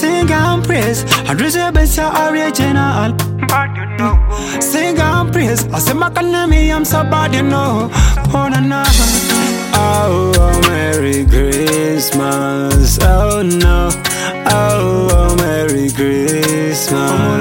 Sing and praise, and receive your original. Sing and praise, I say my me, I'm so bad, you know. Oh, na, na. Oh, Merry Christmas. Oh no. Oh, Merry Christmas. Oh,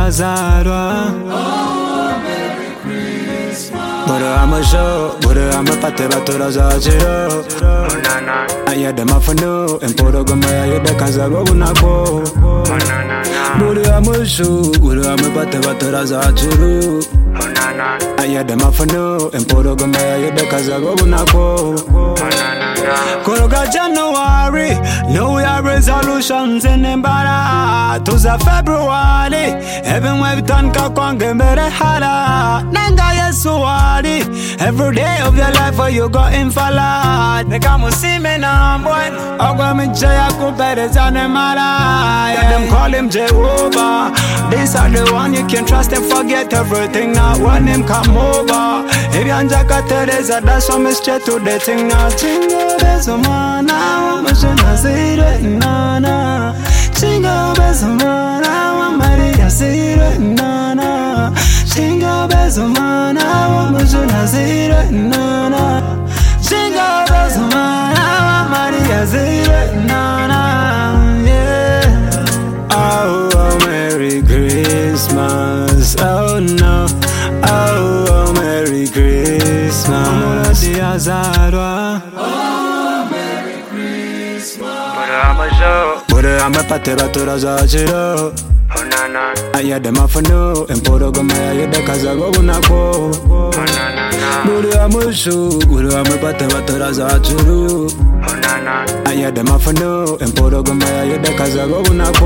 Merry Christmas. But I'm a show, but I'm a patera to the Zachiro. I had them off and no, and Portogama, I had the Kazaro. But I'm a show, but I'm a patera to the Zachiro. I had them off and no, and Portogama, I had the Kazaro. Koroga January, New Year resolutions in Embara. To the February, even we've done Kakwang Mere Hara. Nanga Yesuari, every day of your life where you go in Fala. They come see me now, boy. Ogwami Jayaku Berezanemara. Them call him Jehovah. These are the one you can trust and forget everything. Now when him come over. If you Anjaka Teresa, that's why me straight to the thing now. Jingle bells, man, I'm a Nazire, nana. Jingle bells, man, I'm a Maria Zire, nana. Jingle bells, man, I'm a Nazire, nana. Jingle bells, man, I'm a Maria Zire, nana. Yeah. Oh, Merry Christmas. Oh no. Oh, Merry Christmas. Oh, Merry Christmas. But I'm a patera to the Zachiro. I had them off and no, and Portogama, I had the Kazaro. But I'm a shoe, but I'm a patera to the Zachiro. I had them off and no, and Portogama, I had the Kazaro.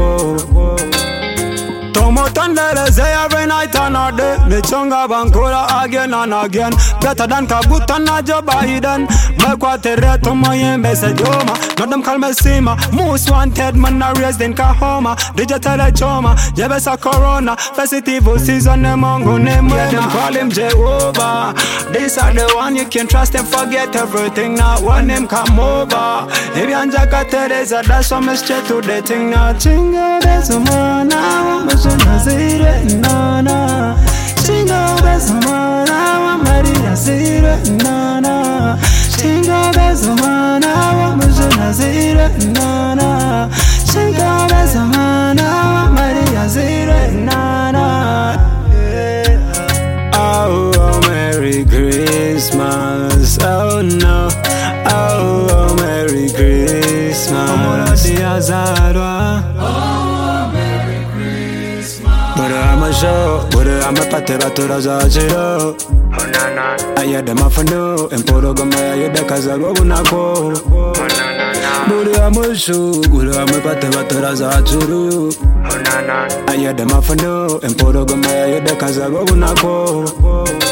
Tomo Thunder say every night and a day. The Chunga Bankura again and again. Better than Kabuta na Joe Biden. Mekwatere to my message Yoma. Not them call me Sima. Most wanted man are raised in Kahoma. Digital Choma. Jebesa Corona. Festival season among who name. Yeah, them call him Jehovah. These are the one you can trust and forget everything. Now one name come over. If you Anjaka Teresa, that's why me straight to the thing now. Chinga Desuma now. Nazire, nana. Jingle bells, man, I'm a Maria Zire, nana. Jingle bells, man, I'm a Nazire, nana. Jingle bells, man, I'm a Maria Zire, nana. Oh, Merry Christmas. Oh no. Oh, Merry Christmas. But I'm a show, but I'm a patera to the Zachiro. I had them off and no, and Portogama, I had the Kazaro. But I'm a show, but I'm a patera to the Zachiro. I had them off and no, and Portogama, I had the Kazaro.